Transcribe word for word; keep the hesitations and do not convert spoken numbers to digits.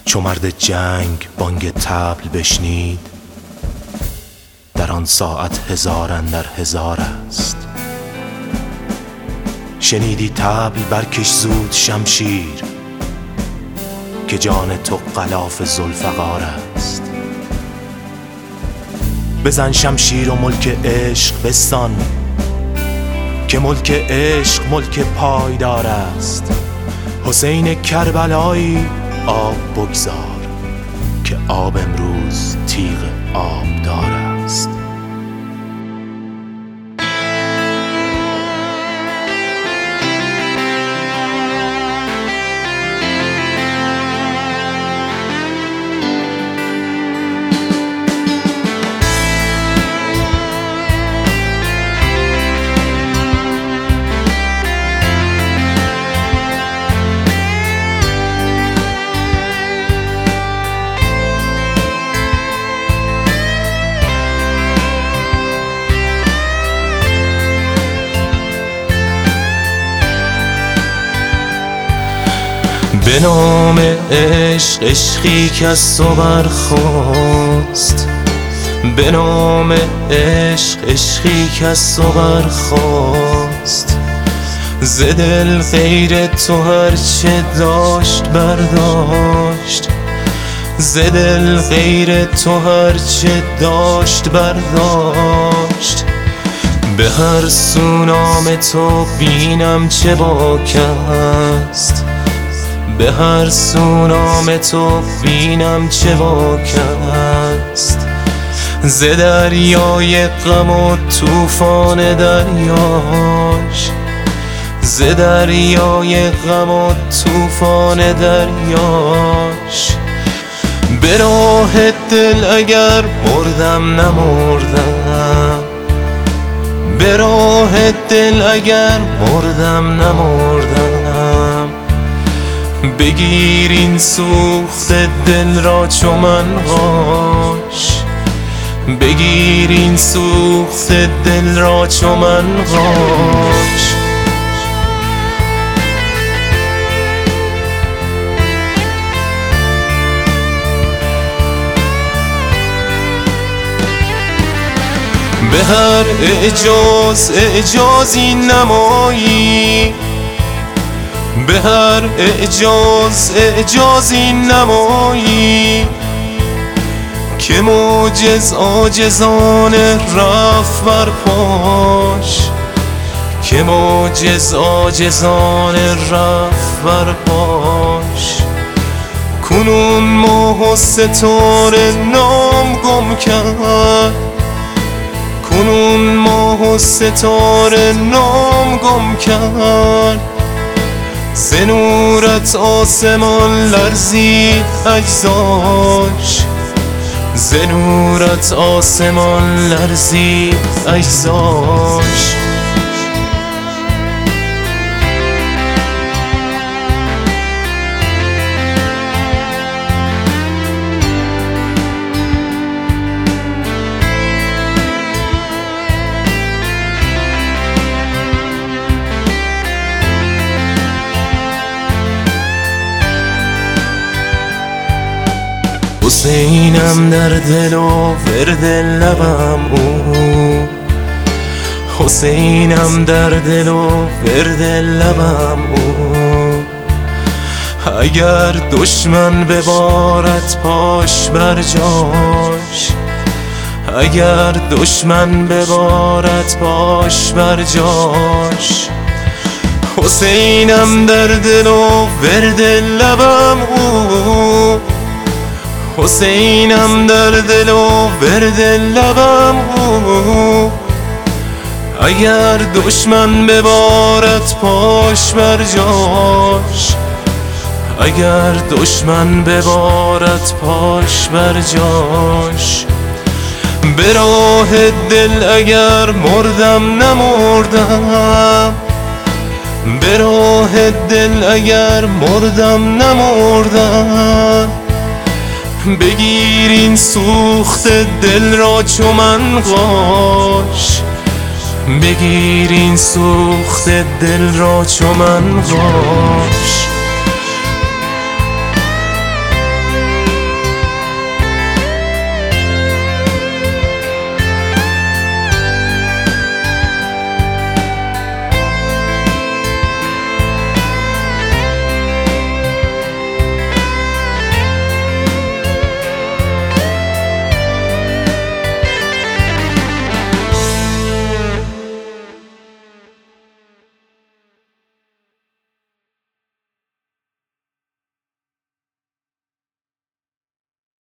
چو مرد جنگ بانگ طبل بشنید، در آن ساعت هزار اندر هزار است. شنیدی طبل برکش زود شمشیر، که جان تو غلاف ذوالفقار است. بزن شمشیر و ملک عشق بستان، که ملک عشق ملک پایدار است. حسین کربلایی آب بگذار، که آب امروز تیغ آبدار است. به نام عشق عشقی که از تو برخاست، به نام عشق عشقی که از تو برخاست. ز دل غیر تو هرچه داشت برداشت، ز دل غیر تو هرچه داشت برداشت. به هر سو نام تو بینم چه باک است، به هر سو نام تو بینم چه باک است. ز دریای غم و طوفان دریاش، ز دریای غم و طوفان دریاش. به راه دل اگر مردم نمردم، به راه دل اگر مردم نمردم. بگیر این سوخت دل را چو منقاش، بگیر این سوخت دل را چو منقاش. به هر اعجاز اعجازی نمایی، به هر اعجاز اعجازی نمایی. که معجز عاجزان رفت بر پاش، که معجز عاجزان رفت بر پاش. کنون ماه و ستاره نام گم کرد، کنون ماه و ستاره نام گم کرد. ز نورت آسمان لرزید اجزاش، ز نورت آسمان لرزید اجزاش. حسینم در دل و ورد لبم او، حسینم در دل و ورد لبم او. اگر دشمن ببارد پاش بر جاش، اگر دشمن ببارد پاش بر جاش. حسینم در دل و ورد لبم او، حسینم در دل و ورد لبم او. اگر دشمن ببارد پاش بر جاش، اگر دشمن ببارد پاش بر جاش. به راه دل اگر مردم نمردم، به راه دل اگر مردم نمردم. بگیر این سوخت دل را چو منقاش، بگیر این سوخت دل را چو منقاش.